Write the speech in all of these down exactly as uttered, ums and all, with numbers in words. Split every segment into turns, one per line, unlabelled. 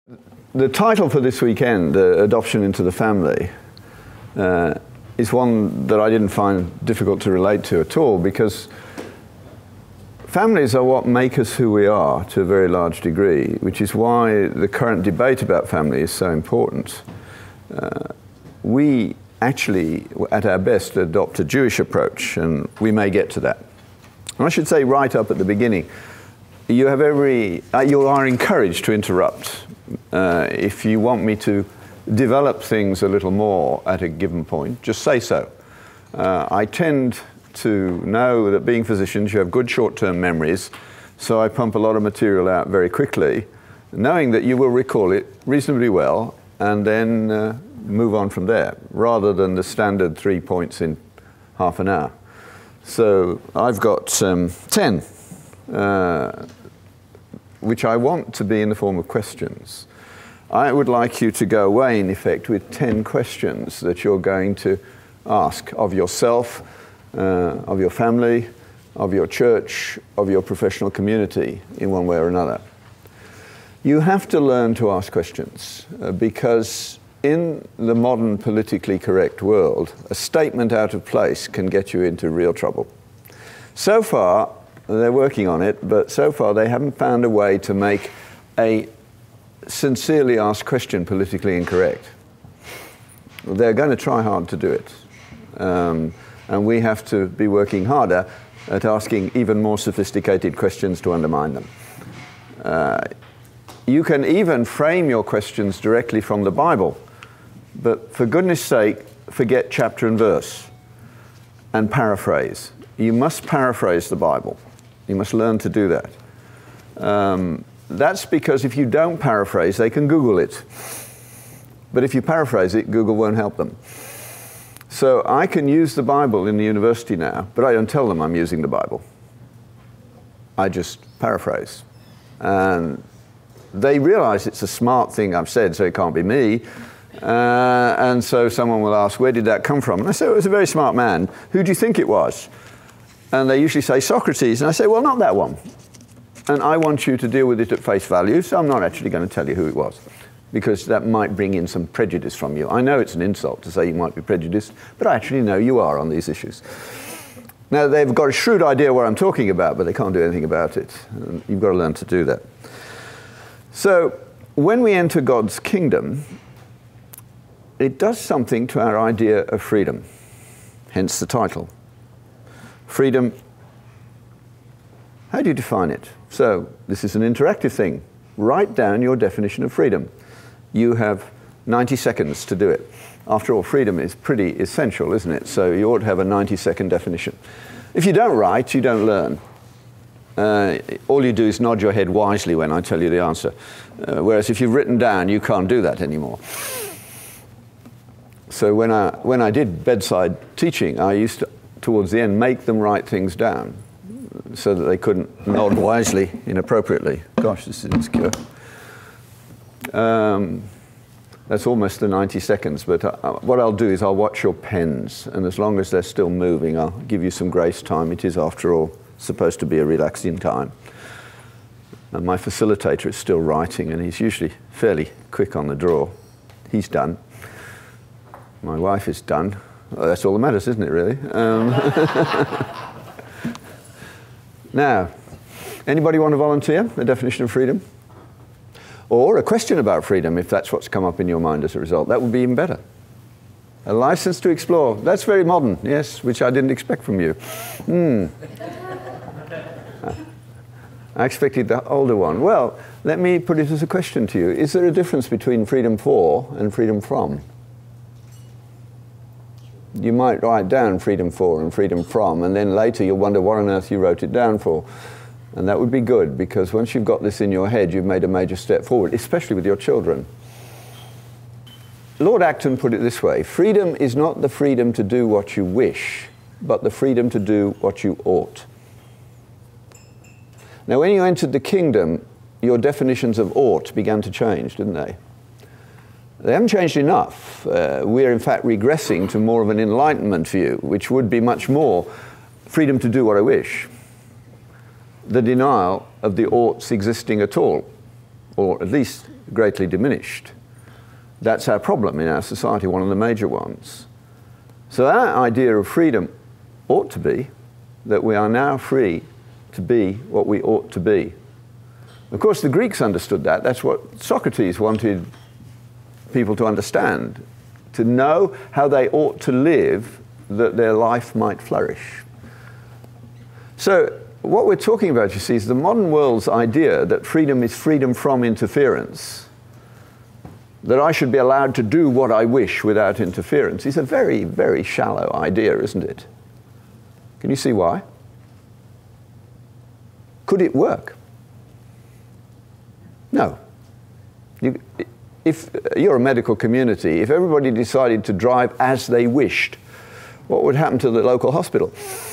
The title for this weekend, uh, Adoption into the Family, uh, is one that I didn't find difficult to relate to at all, because families are what make us who we are to a very large degree, which is why the current debate about family is so important. Uh, we actually, at our best, adopt a Jewish approach, and we may get to that. And I should say right up at the beginning, you have every, uh, you are encouraged to interrupt. Uh, if you want me to develop things a little more at a given point, just say so. Uh, I tend to know that being physicians, you have good short-term memories, so I pump a lot of material out very quickly, knowing that you will recall it reasonably well, and then uh, move on from there, rather than the standard three points in half an hour. So I've got um, ten. Uh, which I want to be in the form of questions. I would like you to go away, in effect, with ten questions that you're going to ask of yourself, uh, of your family, of your church, of your professional community, in one way or another. You have to learn to ask questions, uh, because in the modern politically correct world, a statement out of place can get you into real trouble. So far, they're working on it, but so far they haven't found a way to make a sincerely asked question politically incorrect. They're going to try hard to do it. Um, and we have to be working harder at asking even more sophisticated questions to undermine them. Uh, you can even frame your questions directly from the Bible, but for goodness sake, forget chapter and verse and paraphrase. You must paraphrase the Bible. You must learn to do that. Um, that's because if you don't paraphrase, they can Google it. But if you paraphrase it, Google won't help them. So I can use the Bible in the university now, but I don't tell them I'm using the Bible. I just paraphrase. And they realize it's a smart thing I've said, so it can't be me. Uh, and so someone will ask, where did that come from? And I say, it was a very smart man. Who do you think it was? And they usually say Socrates, and I say, well, not that one. And I want you to deal with it at face value, so I'm not actually going to tell you who it was, because that might bring in some prejudice from you. I know it's an insult to say you might be prejudiced, but I actually know you are on these issues. Now, they've got a shrewd idea what I'm talking about, but they can't do anything about it. And you've got to learn to do that. So when we enter God's kingdom, it does something to our idea of freedom, hence the title. Freedom, how do you define it? So, this is an interactive thing. Write down your definition of freedom. You have ninety seconds to do it. After all, freedom is pretty essential, isn't it? So you ought to have a ninety second definition. If you don't write, you don't learn. Uh, all you do is nod your head wisely when I tell you the answer. Uh, whereas if you've written down, you can't do that anymore. So when I, when I did bedside teaching, I used to, towards the end, make them write things down so that they couldn't nod wisely inappropriately. Gosh, this is insecure. Um, that's almost the ninety seconds, but uh, what I'll do is I'll watch your pens, and as long as they're still moving, I'll give you some grace time. It is, after all, supposed to be a relaxing time. And my facilitator is still writing, and he's usually fairly quick on the draw. He's done. My wife is done. Well, that's all that matters, isn't it, really? Um, now, anybody want to volunteer a definition of freedom? Or a question about freedom, if that's what's come up in your mind as a result. That would be even better. A license to explore. That's very modern, yes, which I didn't expect from you. Hmm. I expected the older one. Well, let me put it as a question to you. Is there a difference between freedom for and freedom from? You might write down freedom for and freedom from, and then later you'll wonder what on earth you wrote it down for. And that would be good, because once you've got this in your head, you've made a major step forward, especially with your children. Lord Acton put it this way: freedom is not the freedom to do what you wish, but the freedom to do what you ought. Now, when you entered the kingdom, your definitions of ought began to change, didn't they? They haven't changed enough. Uh, we're in fact regressing to more of an enlightenment view, which would be much more freedom to do what I wish. The denial of the oughts existing at all, or at least greatly diminished. That's our problem in our society, one of the major ones. So our idea of freedom ought to be that we are now free to be what we ought to be. Of course, the Greeks understood that. That's what Socrates wanted people to understand, to know how they ought to live, that their life might flourish. So what we're talking about, you see, is the modern world's idea that freedom is freedom from interference, that I should be allowed to do what I wish without interference, is a very, very shallow idea, isn't it? Can you see why? Could it work? No. You, if you're a medical community, if everybody decided to drive as they wished, what would happen to the local hospital?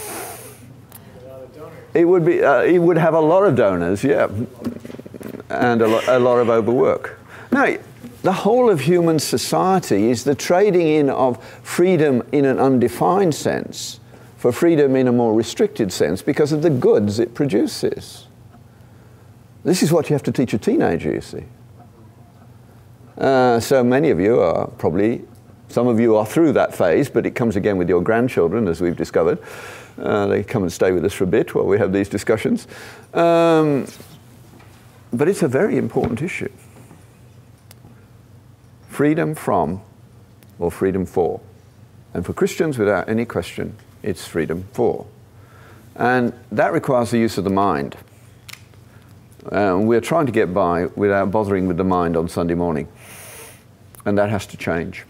It would be. Uh, it would have a lot of donors, yeah, and a, lo a lot of overwork. Now, the whole of human society is the trading in of freedom in an undefined sense for freedom in a more restricted sense because of the goods it produces. This is what you have to teach a teenager, you see. Uh, so many of you are probably, some of you are through that phase, but it comes again with your grandchildren, as we've discovered. Uh, they come and stay with us for a bit while we have these discussions. Um, but it's a very important issue. Freedom from or freedom for. And for Christians, without any question, it's freedom for. And that requires the use of the mind. Uh, we're trying to get by without bothering with the mind on Sunday morning. And that has to change.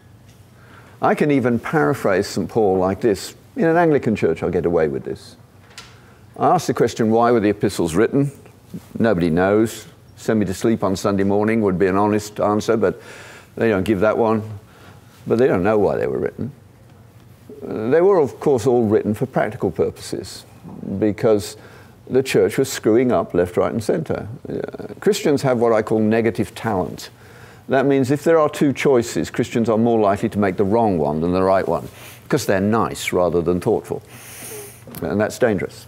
I can even paraphrase Saint Paul like this. In an Anglican church, I'll get away with this. I asked the question, why were the epistles written? Nobody knows. Send me to sleep on Sunday morning would be an honest answer, but they don't give that one. But they don't know why they were written. They were, of course, all written for practical purposes, because the church was screwing up left, right, and center. Uh, Christians have what I call negative talent. That means if there are two choices, Christians are more likely to make the wrong one than the right one, because they're nice rather than thoughtful. And that's dangerous.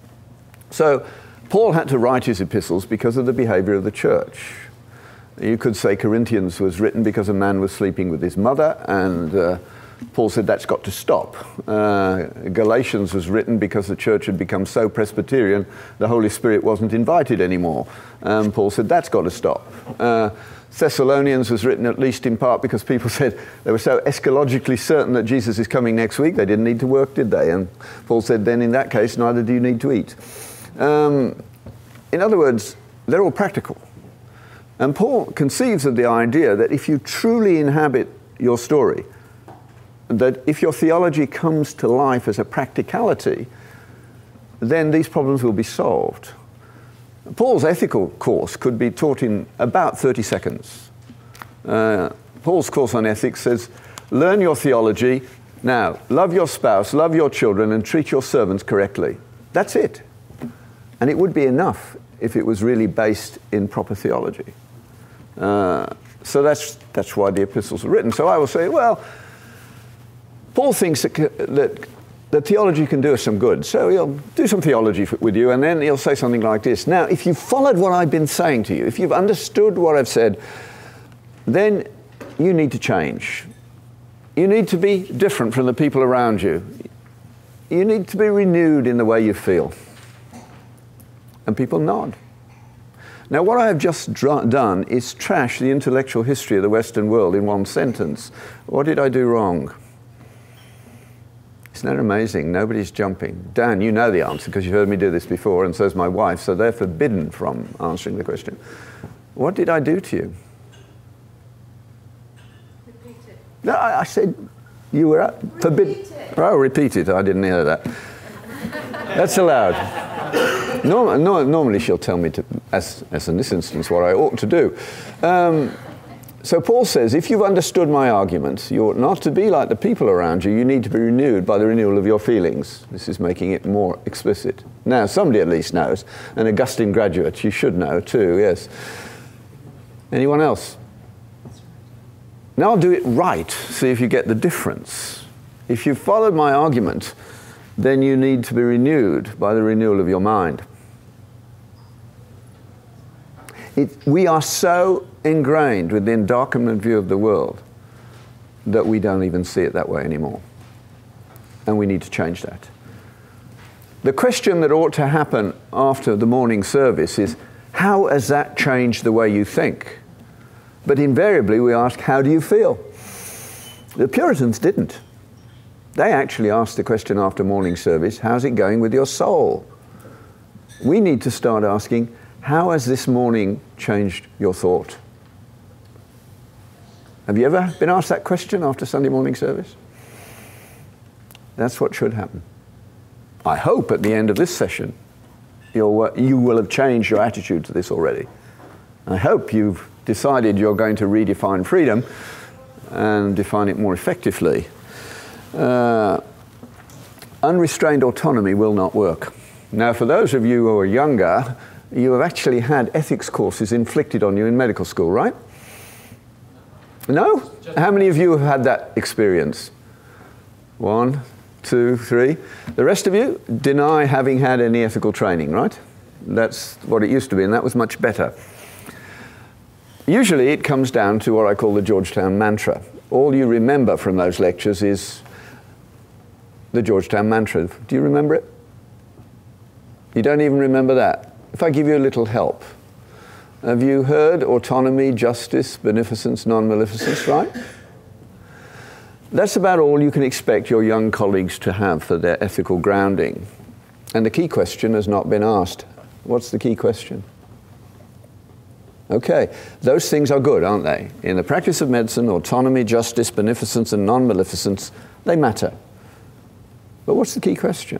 So Paul had to write his epistles because of the behavior of the church. You could say Corinthians was written because a man was sleeping with his mother, and uh, Paul said that's got to stop. Uh, Galatians was written because the church had become so Presbyterian, the Holy Spirit wasn't invited anymore. Um, Paul said that's got to stop. Uh, Thessalonians was written at least in part because people said they were so eschatologically certain that Jesus is coming next week, they didn't need to work, did they? And Paul said, then in that case, neither do you need to eat. Um, in other words, they're all practical. And Paul conceives of the idea that if you truly inhabit your story, that if your theology comes to life as a practicality, then these problems will be solved. Paul's ethical course could be taught in about thirty seconds. Uh, Paul's course on ethics says, learn your theology, now love your spouse, love your children, and treat your servants correctly. That's it. And it would be enough if it was really based in proper theology. Uh, so that's, that's why the epistles are written. So I will say, well, Paul thinks that, that, that theology can do us some good. So he'll do some theology with you, and then he'll say something like this. Now, if you've followed what I've been saying to you, if you've understood what I've said, then you need to change. You need to be different from the people around you. You need to be renewed in the way you feel. And people nod. Now, what I have just done is trash the intellectual history of the Western world in one sentence. What did I do wrong? Isn't that amazing? Nobody's jumping. Dan, you know the answer because you've heard me do this before, and so has my wife, so they're forbidden from answering the question. What did I do to you?
Repeat it.
No, I, I said you were forbidden. Oh, repeat it. I didn't hear that. That's allowed. Norm, no, normally she'll tell me, to, as, as in this instance, what I ought to do. Um, so Paul says, if you've understood my argument, you ought not to be like the people around you. You need to be renewed by the renewal of your feelings. This is making it more explicit. Now, somebody at least knows. An Augustine graduate, you should know too, yes. Anyone else? Now I'll do it right, see if you get the difference. If you've followed my argument, then you need to be renewed by the renewal of your mind. It, we are so ingrained with the endowment view of the world that we don't even see it that way anymore. And we need to change that. The question that ought to happen after the morning service is, how has that changed the way you think? But invariably we ask, how do you feel? The Puritans didn't. They actually asked the question after morning service, how's it going with your soul? We need to start asking, how has this morning changed your thought? Have you ever been asked that question after Sunday morning service? That's what should happen. I hope at the end of this session, you'll, you will have changed your attitude to this already. I hope you've decided you're going to redefine freedom and define it more effectively. Uh, unrestrained autonomy will not work. Now, for those of you who are younger, you have actually had ethics courses inflicted on you in medical school, right? No? How many of you have had that experience? One, two, three. The rest of you deny having had any ethical training, right? That's what it used to be, and that was much better. Usually it comes down to what I call the Georgetown mantra. All you remember from those lectures is the Georgetown mantra. Do you remember it? You don't even remember that. If I give you a little help. Have you heard autonomy, justice, beneficence, non-maleficence, right? That's about all you can expect your young colleagues to have for their ethical grounding. And the key question has not been asked. What's the key question? Okay, those things are good, aren't they? In the practice of medicine, autonomy, justice, beneficence, and non-maleficence, they matter. But what's the key question?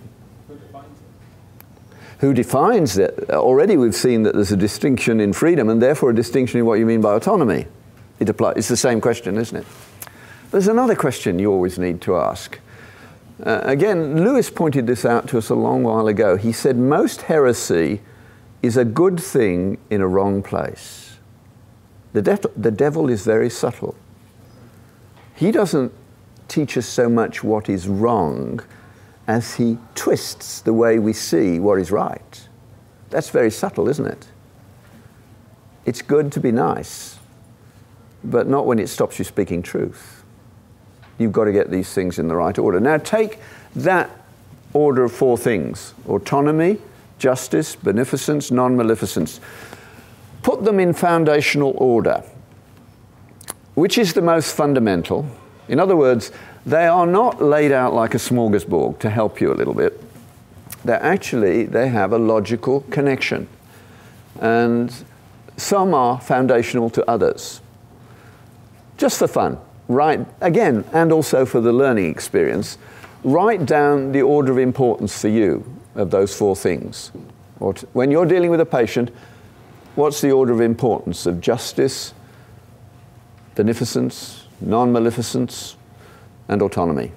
Who defines it? Already we've seen that there's a distinction in freedom and therefore a distinction in what you mean by autonomy. It applies. It's the same question, isn't it? There's another question you always need to ask. Uh, again, Lewis pointed this out to us a long while ago. He said most heresy is a good thing in a wrong place. The, de- the devil is very subtle. He doesn't teach us so much what is wrong as he twists the way we see what is right. That's very subtle, isn't it? It's good to be nice, but not when it stops you speaking truth. You've got to get these things in the right order. Now take that order of four things: autonomy, justice, beneficence, non-maleficence. Put them in foundational order. Which is the most fundamental? In other words, they are not laid out like a smorgasbord to help you a little bit. They're actually, they have a logical connection. And some are foundational to others. Just for fun, write, again, and also for the learning experience, write down the order of importance for you of those four things. Or t- when you're dealing with a patient, what's the order of importance of justice, beneficence, non-maleficence, and autonomy?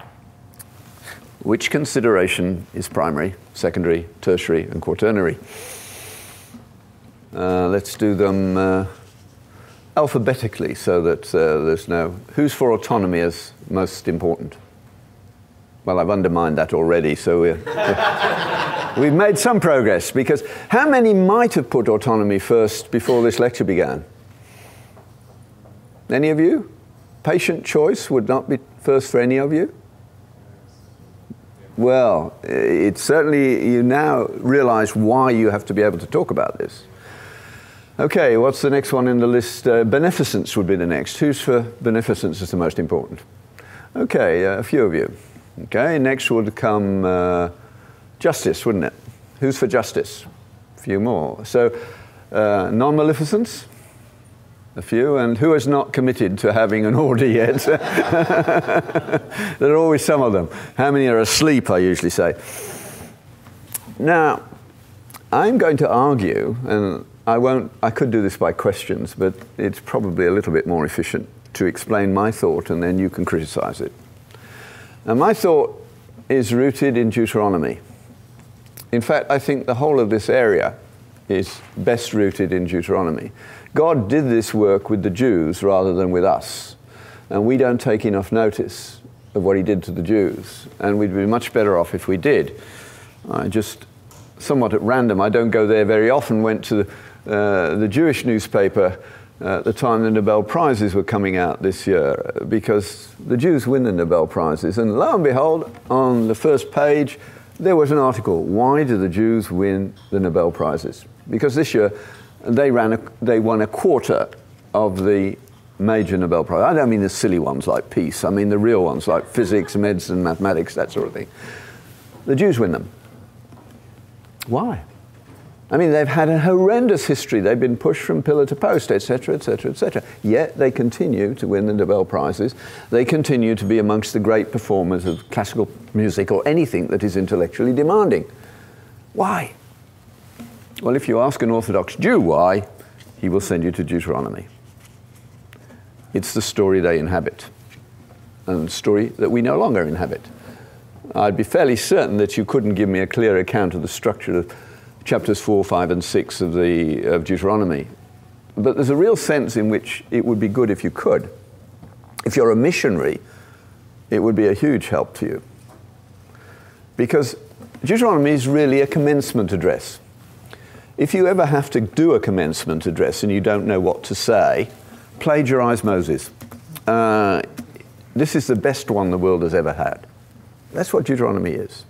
Which consideration is primary, secondary, tertiary, and quaternary? Uh, let's do them uh, alphabetically so that uh, there's no... Who's for autonomy as most important? Well, I've undermined that already, so we're, we've made some progress, because how many might have put autonomy first before this lecture began? Any of you? Patient choice would not be first for any of you? Well, it's certainly, you now realize why you have to be able to talk about this. Okay, what's the next one in the list? Uh, beneficence would be the next. Who's for beneficence is the most important? Okay, uh, a few of you. Okay, next would come uh, justice, wouldn't it? Who's for justice? A few more. So, uh, non-maleficence? A few. And who has not committed to having an order yet? There are always some of them. How many are asleep, I usually say. Now, I'm going to argue, and I won't, I could do this by questions, but it's probably a little bit more efficient to explain my thought and then you can criticize it. Now, my thought is rooted in Deuteronomy. In fact, I think the whole of this area is best rooted in Deuteronomy. God did this work with the Jews rather than with us. And we don't take enough notice of what he did to the Jews. And we'd be much better off if we did. I just, somewhat at random, I don't go there very often, went to uh, the Jewish newspaper uh, at the time the Nobel Prizes were coming out this year, because the Jews win the Nobel Prizes. And lo and behold, on the first page, there was an article, why do the Jews win the Nobel Prizes? Because this year, they, ran a, they won a quarter of the major Nobel Prize. I don't mean the silly ones like peace, I mean the real ones like physics, medicine, mathematics, that sort of thing. The Jews win them. Why? I mean, they've had a horrendous history. They've been pushed from pillar to post, et cetera, et cetera, et cetera. Yet they continue to win the Nobel Prizes. They continue to be amongst the great performers of classical music or anything that is intellectually demanding. Why? Well, if you ask an Orthodox Jew why, he will send you to Deuteronomy. It's the story they inhabit, and the story that we no longer inhabit. I'd be fairly certain that you couldn't give me a clear account of the structure of chapters four, five, and six of, the, of Deuteronomy. But there's a real sense in which it would be good if you could. If you're a missionary, it would be a huge help to you. Because Deuteronomy is really a commencement address. If you ever have to do a commencement address and you don't know what to say, plagiarize Moses. Uh, this is the best one the world has ever had. That's what Deuteronomy is.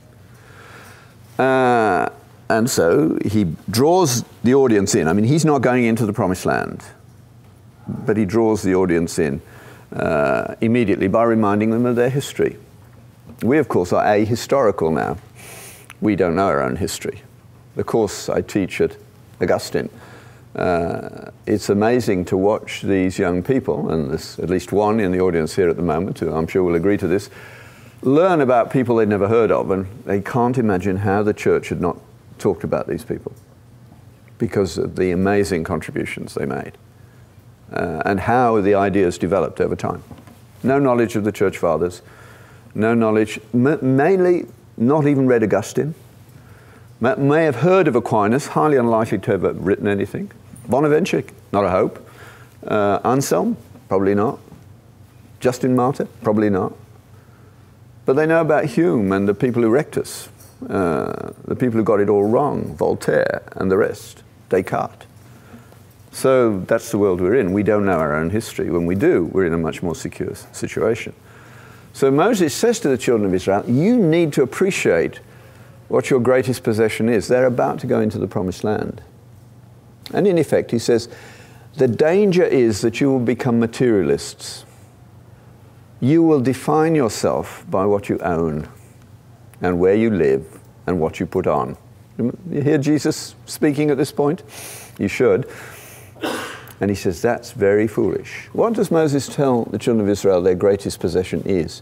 Uh, and so he draws the audience in. I mean, he's not going into the promised land, but he draws the audience in uh, immediately by reminding them of their history. We, of course, are ahistorical now. We don't know our own history. The course I teach at Augustine, uh, it's amazing to watch these young people, and there's at least one in the audience here at the moment who I'm sure will agree to this, learn about people they'd never heard of, and they can't imagine how the church had not talked about these people because of the amazing contributions they made uh, and how the ideas developed over time. No knowledge of the church fathers, no knowledge, m- mainly not even read Augustine, may, may have heard of Aquinas, highly unlikely to have written anything. Bonaventure, not a hope. Uh, Anselm, probably not. Justin Martyr, probably not. But they know about Hume and the people who wrecked us, uh, the people who got it all wrong, Voltaire and the rest, Descartes. So that's the world we're in. We don't know our own history. When we do, we're in a much more secure situation. So Moses says to the children of Israel, you need to appreciate what your greatest possession is. They're about to go into the promised land. And in effect, he says, the danger is that you will become materialists. You will define yourself by what you own and where you live and what you put on. You hear Jesus speaking at this point? You should. And he says, that's very foolish. What does Moses tell the children of Israel their greatest possession is?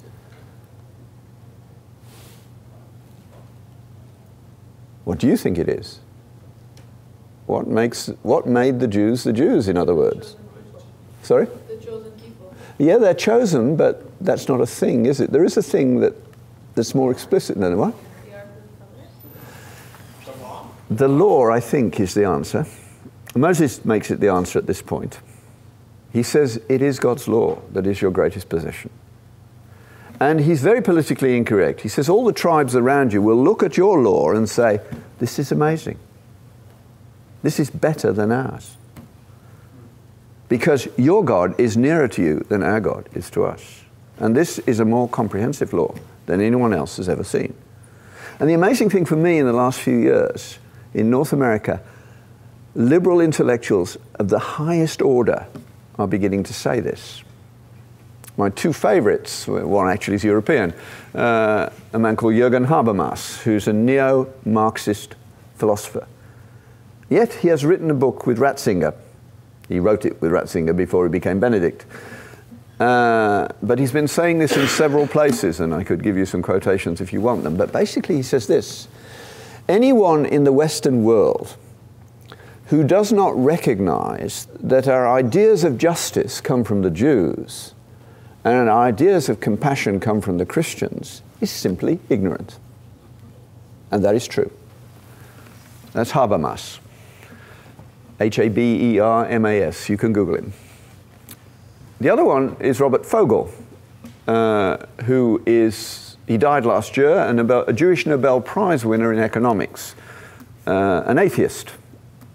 What do you think it is? What makes, what made the Jews the Jews, in other words? Sorry?
The chosen people.
Yeah, they're chosen, but that's not a thing, is it? There is a thing that, that's more explicit than what?
The Ark of the Covenant.
The law, I think, is the answer. Moses makes it the answer at this point. He says, it is God's law that is your greatest possession. And he's very politically incorrect. He says all the tribes around you will look at your law and say, this is amazing. This is better than ours. Because your God is nearer to you than our God is to us. And this is a more comprehensive law than anyone else has ever seen. And the amazing thing for me in the last few years, in North America, liberal intellectuals of the highest order are beginning to say this. My two favorites, one actually is European, uh, a man called Jürgen Habermas, who's a neo-Marxist philosopher. Yet he has written a book with Ratzinger. He wrote it with Ratzinger before he became Benedict. Uh, but he's been saying this in several places, and I could give you some quotations if you want them. But basically he says this: anyone in the Western world who does not recognize that our ideas of justice come from the Jews and our ideas of compassion come from the Christians is simply ignorant. And that is true. That's Habermas. H A B E R M A S. You can Google him. The other one is Robert Fogel, uh, who is, he died last year, a, Nobel, a Jewish Nobel Prize winner in economics, uh, an atheist.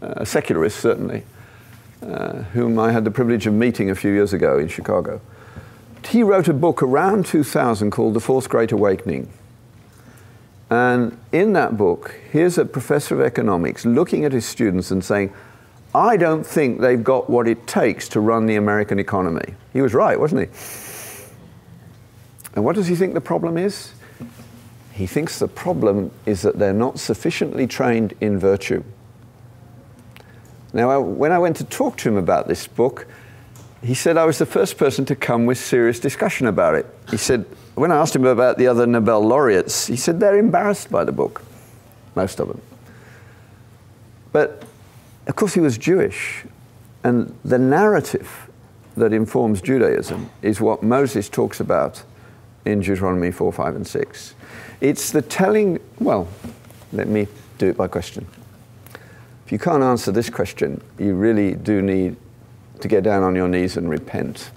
a secularist certainly, uh, whom I had the privilege of meeting a few years ago in Chicago. He wrote a book around two thousand called The Fourth Great Awakening. And in that book, here's a professor of economics looking at his students and saying, I don't think they've got what it takes to run the American economy. He was right, wasn't he? And what does he think the problem is? He thinks the problem is that they're not sufficiently trained in virtue. Now, I, when I went to talk to him about this book, he said I was the first person to come with serious discussion about it. He said, when I asked him about the other Nobel laureates, he said they're embarrassed by the book, most of them. But, of course, he was Jewish, and the narrative that informs Judaism is what Moses talks about in Deuteronomy four, five, and six. It's the telling, well, let me do it by question. If you can't answer this question, you really do need to get down on your knees and repent.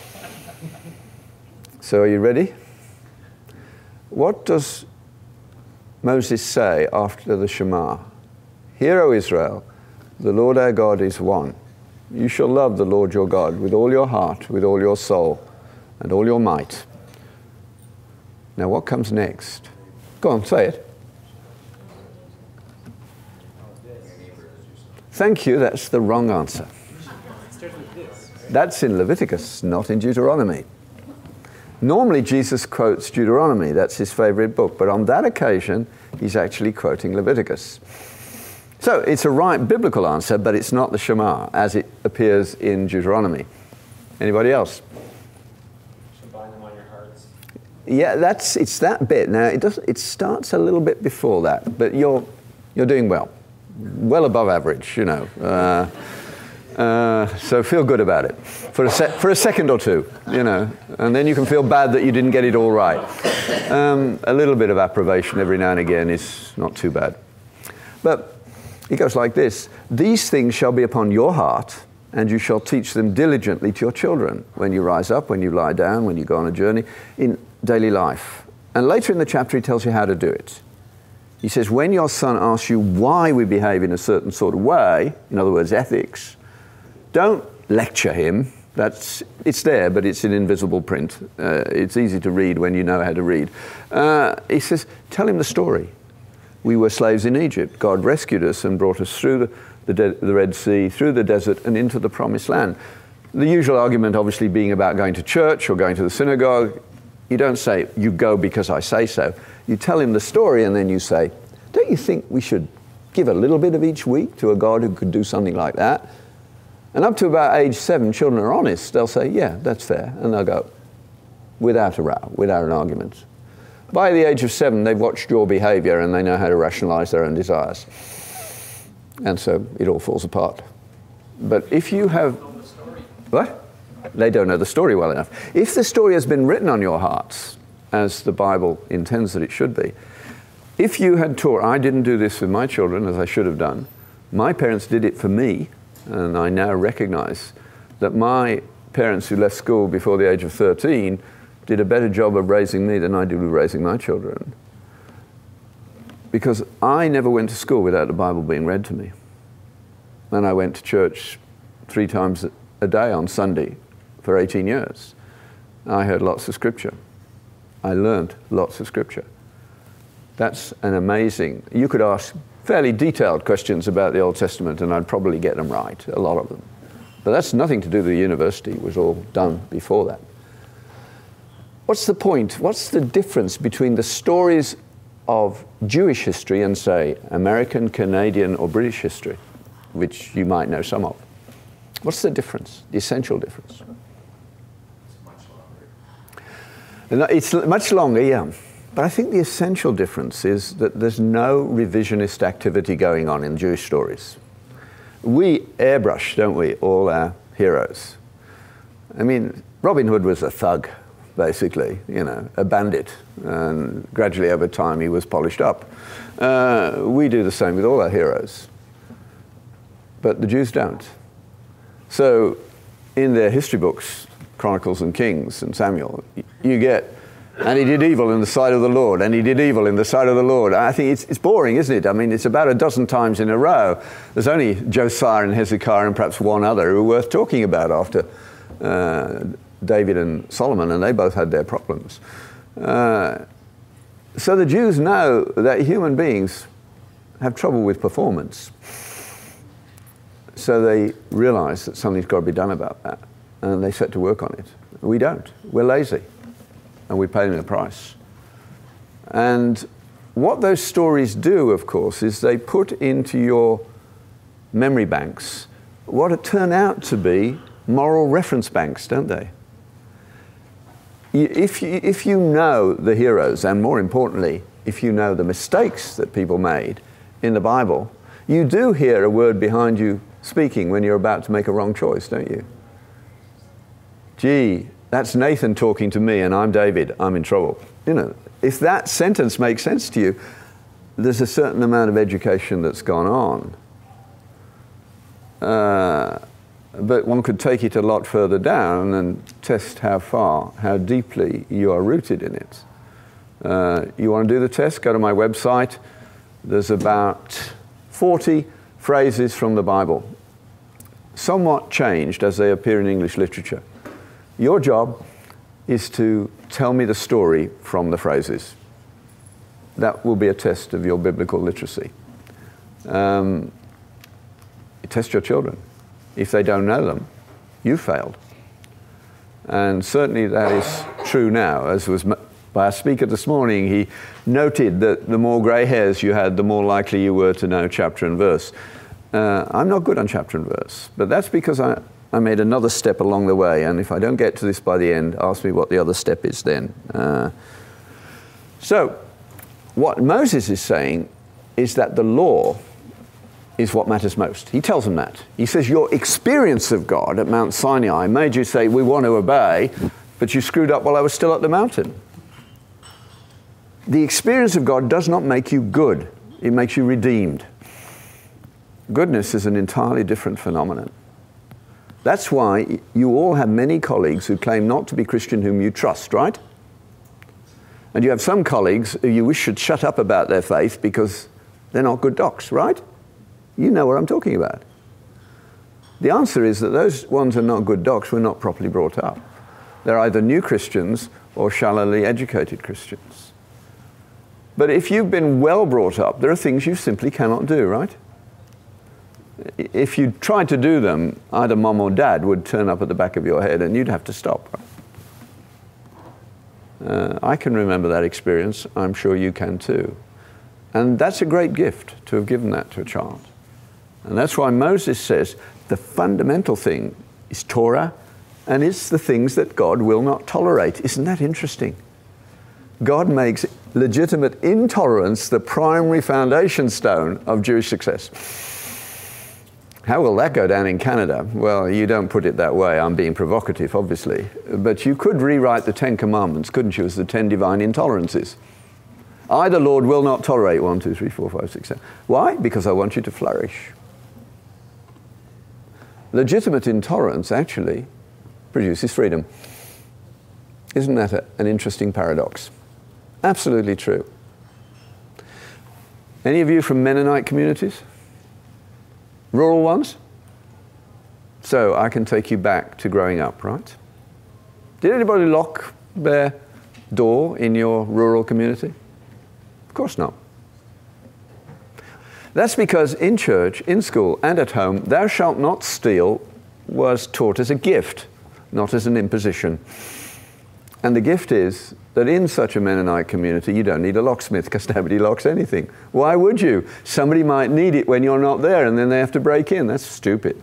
So are you ready? What does Moses say after the Shema? Hear, O Israel, the Lord our God is one. You shall love the Lord your God with all your heart, with all your soul, and all your might. Now what comes next? Go on, say it. Thank you, that's the wrong answer. That's in Leviticus, not in Deuteronomy. Normally Jesus quotes Deuteronomy, that's his favorite book, but on that occasion he's actually quoting Leviticus. So it's a right biblical answer, but it's not the Shema as it appears in Deuteronomy. Anybody else?
Bind them on your hearts.
Yeah, that's it's that bit. Now it does it starts a little bit before that, but you're you're doing well, well above average, you know. Uh, uh, so feel good about it for a sec- for a second or two, you know, and then you can feel bad that you didn't get it all right. Um, a little bit of approbation every now and again is not too bad, but. It goes like this. These things shall be upon your heart, and you shall teach them diligently to your children when you rise up, when you lie down, when you go on a journey, in daily life. And later in the chapter, he tells you how to do it. He says, when your son asks you why we behave in a certain sort of way, in other words, ethics, don't lecture him. That's, it's there, but it's in invisible print. Uh, it's easy to read when you know how to read. Uh, he says, tell him the story. We were slaves in Egypt. God rescued us and brought us through the, the, de- the Red Sea, through the desert, and into the Promised Land. The usual argument obviously being about going to church or going to the synagogue. You don't say, you go because I say so. You tell him the story and then you say, don't you think we should give a little bit of each week to a God who could do something like that? And up to about age seven, children are honest. They'll say, yeah, that's fair. And they'll go, without a row, without an argument. By the age of seven, they've watched your behavior and they know how to rationalize their own desires. And so it all falls apart. But if you have... What? They don't know the story well enough. If the story has been written on your hearts, as the Bible intends that it should be, if you had taught, I didn't do this with my children as I should have done, my parents did it for me, and I now recognize that my parents who left school before the age of thirteen did a better job of raising me than I did with raising my children. Because I never went to school without the Bible being read to me. And I went to church three times a day on Sunday for eighteen years. I heard lots of scripture. I learned lots of scripture. That's an amazing, you could ask fairly detailed questions about the Old Testament and I'd probably get them right, a lot of them. But that's nothing to do with the university, it was all done before that. What's the point? What's the difference between the stories of Jewish history and, say, American, Canadian, or British history, which you might know some of? What's the difference, the essential difference?
It's much longer.
It's much longer, yeah. But I think the essential difference is that there's no revisionist activity going on in Jewish stories. We airbrush, don't we, all our heroes. I mean, Robin Hood was a thug, basically, you know, a bandit. And gradually over time he was polished up. Uh, we do the same with all our heroes. But the Jews don't. So in their history books, Chronicles and Kings and Samuel, you get And he did evil in the sight of the Lord, and he did evil in the sight of the Lord. I think it's, it's boring, isn't it? I mean, it's about a dozen times in a row. There's only Josiah and Hezekiah and perhaps one other who are worth talking about after uh, David and Solomon, and they both had their problems. Uh, so the Jews know that human beings have trouble with performance. So they realize that something's got to be done about that, and they set to work on it. We don't. We're lazy, and we pay them the price. And what those stories do, of course, is they put into your memory banks what turn out to be moral reference banks, don't they? If you, if you know the heroes, and more importantly, if you know the mistakes that people made in the Bible, you do hear a word behind you speaking when you're about to make a wrong choice, don't you? Gee, that's Nathan talking to me and I'm David, I'm in trouble. You know, if that sentence makes sense to you, there's a certain amount of education that's gone on. Uh, but one could take it a lot further down and test how far, how deeply you are rooted in it. Uh, you want to do the test? Go to my website. There's about forty phrases from the Bible, somewhat changed as they appear in English literature. Your job is to tell me the story from the phrases. That will be a test of your biblical literacy. Um, test your children. If they don't know them, you failed. And certainly that is true now. As was by our speaker this morning, he noted that the more grey hairs you had, the more likely you were to know chapter and verse. Uh, I'm not good on chapter and verse, but that's because I, I made another step along the way, and if I don't get to this by the end, ask me what the other step is then. Uh, so, what Moses is saying is that the law is what matters most. He tells them that. He says, your experience of God at Mount Sinai made you say, we want to obey, but you screwed up while I was still at the mountain. The experience of God does not make you good. It makes you redeemed. Goodness is an entirely different phenomenon. That's why you all have many colleagues who claim not to be Christian whom you trust, right? And you have some colleagues who you wish should shut up about their faith because they're not good docs, right? You know what I'm talking about. The answer is that those ones who are not good docs were not properly brought up. They're either new Christians or shallowly educated Christians. But if you've been well brought up, there are things you simply cannot do, right? If you tried to do them, either mom or dad would turn up at the back of your head and you'd have to stop. Uh, I can remember that experience. I'm sure you can too. And that's a great gift to have given that to a child. And that's why Moses says the fundamental thing is Torah, and it's the things that God will not tolerate. Isn't that interesting? God makes legitimate intolerance the primary foundation stone of Jewish success. How will that go down in Canada? Well, you don't put it that way. I'm being provocative, obviously. But you could rewrite the Ten Commandments, couldn't you, as the ten divine intolerances. I, the Lord, will not tolerate one, two, three, four, five, six, seven. Why? Because I want you to flourish. Legitimate intolerance actually produces freedom. Isn't that a, an interesting paradox? Absolutely true. Any of you from Mennonite communities? Rural ones? So I can take you back to growing up, right? Did anybody lock their door in your rural community? Of course not. That's because in church, in school, and at home, thou shalt not steal was taught as a gift, not as an imposition. And the gift is that in such a Mennonite community, you don't need a locksmith because nobody locks anything. Why would you? Somebody might need it when you're not there and then they have to break in. That's stupid.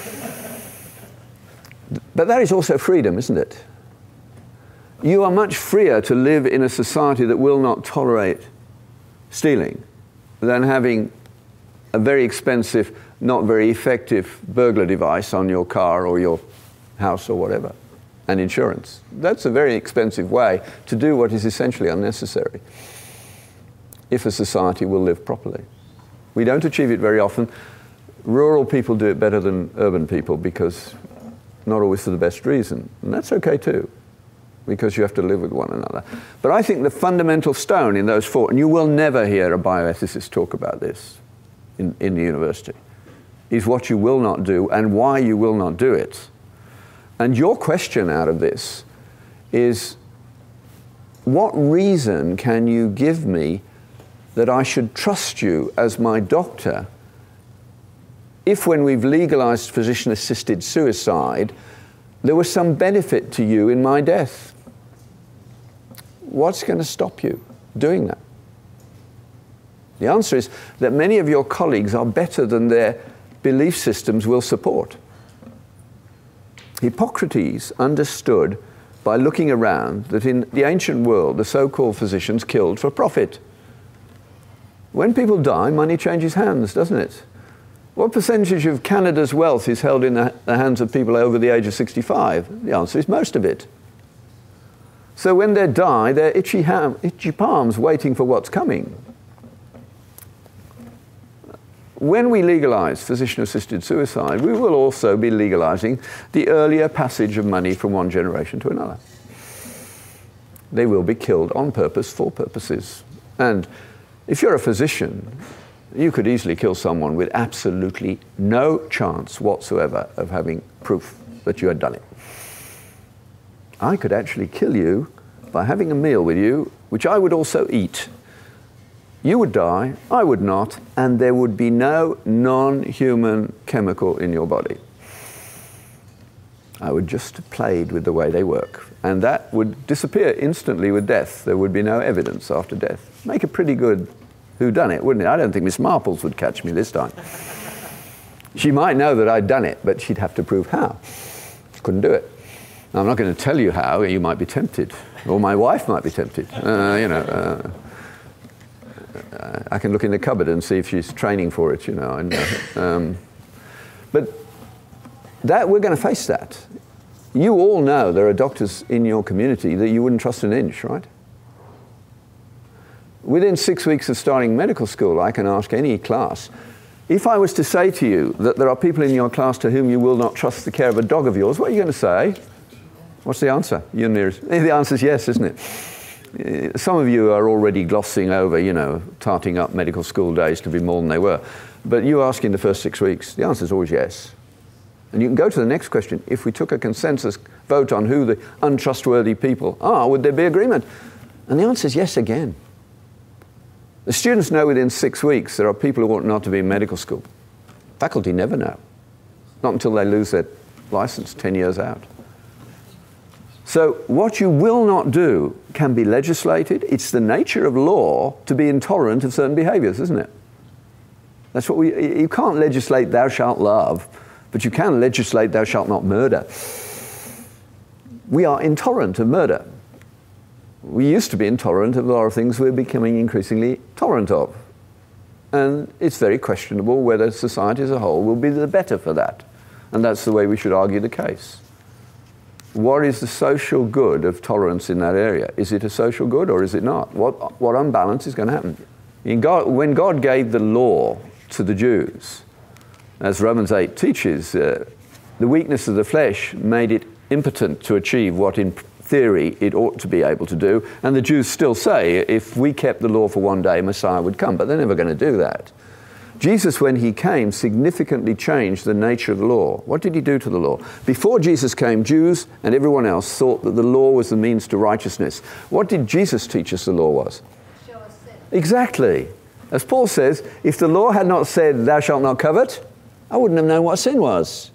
But that is also freedom, isn't it? You are much freer to live in a society that will not tolerate stealing than having a very expensive, not very effective burglar device on your car or your house or whatever, and insurance. That's a very expensive way to do what is essentially unnecessary if a society will live properly. We don't achieve it very often. Rural people do it better than urban people because not always for the best reason, and that's okay too. because you have to live with one another. But I think the fundamental stone in those four, and you will never hear a bioethicist talk about this in, in the university, is what you will not do and why you will not do it. And your question out of this is, what reason can you give me that I should trust you as my doctor if, when we've legalized physician-assisted suicide, there was some benefit to you in my death? What's going to stop you doing that? The answer is that many of your colleagues are better than their belief systems will support. Hippocrates understood by looking around that in the ancient world, the so-called physicians killed for profit. When people die, money changes hands, doesn't it? What percentage of Canada's wealth is held in the, the hands of people over the age of sixty-five? The answer is most of it. So when they die, they're itchy, ham, itchy palms waiting for what's coming. When we legalize physician-assisted suicide, we will also be legalizing the earlier passage of money from one generation to another. They will be killed on purpose for purposes. And if you're a physician, you could easily kill someone with absolutely no chance whatsoever of having proof that you had done it. I could actually kill you by having a meal with you, which I would also eat. You would die, I would not, and there would be no non-human chemical in your body. I would just have played with the way they work. And that would disappear instantly with death. There would be no evidence after death. Make a pretty good whodunit, wouldn't it? I don't think Miss Marples would catch me this time. She might know that I'd done it, but she'd have to prove how. Couldn't do it. Now, I'm not going to tell you how. You might be tempted. Or my wife might be tempted. Uh, you know... Uh, I can look in the cupboard and see if she's training for it, you know. And, uh, um, but that we're going to face that. You all know there are doctors in your community that you wouldn't trust an inch, right? Within six weeks of starting medical school, I can ask any class, if I was to say to you that there are people in your class to whom you will not trust the care of a dog of yours, what are you going to say? What's the answer? You're nearest. The answer is yes, isn't it? Some of you are already glossing over, you know, tarting up medical school days to be more than they were. But you ask in the first six weeks, the answer is always yes. And you can go to the next question. If we took a consensus vote on who the untrustworthy people are, would there be agreement? And the answer is yes again. The students know within six weeks there are people who ought not to be in medical school. Faculty never know. Not until they lose their license ten years out. So what you will not do can be legislated. It's the nature of law to be intolerant of certain behaviors, isn't it? That's what we, you can't legislate thou shalt love, but you can legislate thou shalt not murder. We are intolerant of murder. We used to be intolerant of a lot of things we're becoming increasingly tolerant of. And it's very questionable whether society as a whole will be the better for that. And that's the way we should argue the case. What is the social good of tolerance in that area? Is it a social good or is it not? What, what unbalance is going to happen? In God, when God gave the law to the Jews, as Romans eight teaches, uh, the weakness of the flesh made it impotent to achieve what in theory it ought to be able to do. And the Jews still say, if we kept the law for one day, Messiah would come. But they're never going to do that. Jesus, when he came, significantly changed the nature of the law. What did he do to the law? Before Jesus came, Jews and everyone else thought that the law was the means to righteousness. What did Jesus teach us the law was?
Show us sin.
Exactly. As Paul says, if the law had not said, thou shalt not covet, I wouldn't have known what sin was.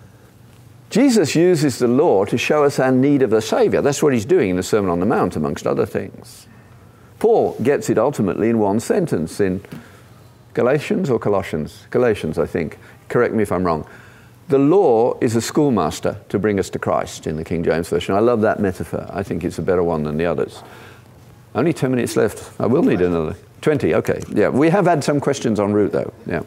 Jesus uses the law to show us our need of a Saviour. That's what he's doing in the Sermon on the Mount, amongst other things. Paul gets it ultimately in one sentence in Galatians or Colossians? Galatians, I think. Correct me if I'm wrong. The law is a schoolmaster to bring us to Christ in the King James Version. I love that metaphor. I think it's a better one than the others. Only ten minutes left. I will need another. twenty, okay. Yeah, we have had some questions en route though. Yeah.